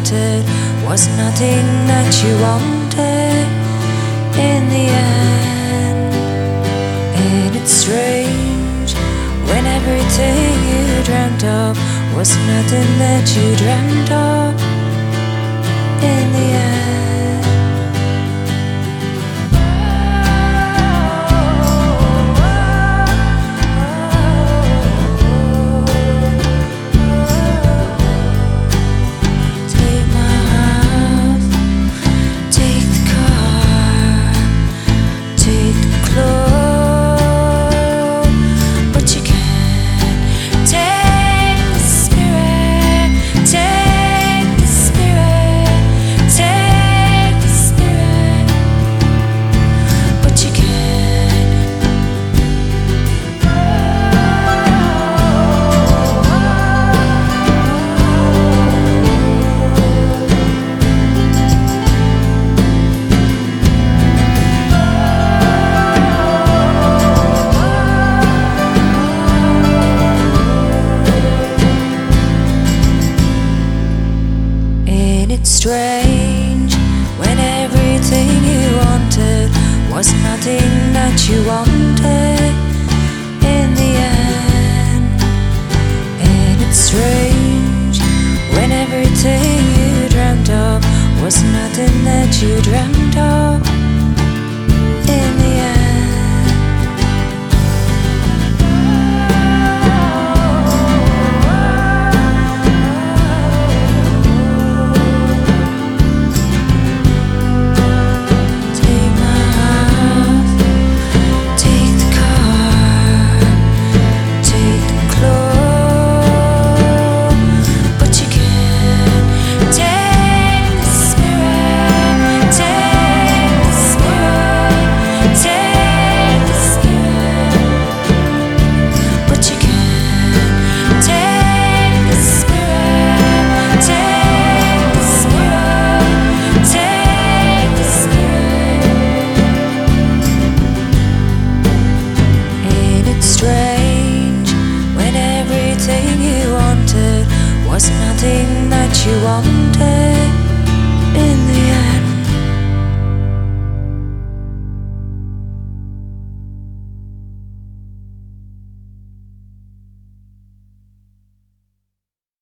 wanted was nothing that you wanted in the end. And it's strange when everything you dreamt of was nothing that you dreamt of in the end. It's strange when everything you wanted was nothing that you wanted in the end. And it's strange when everything you dreamt of was nothing that you dreamt of in the end. Was nothing that you wanted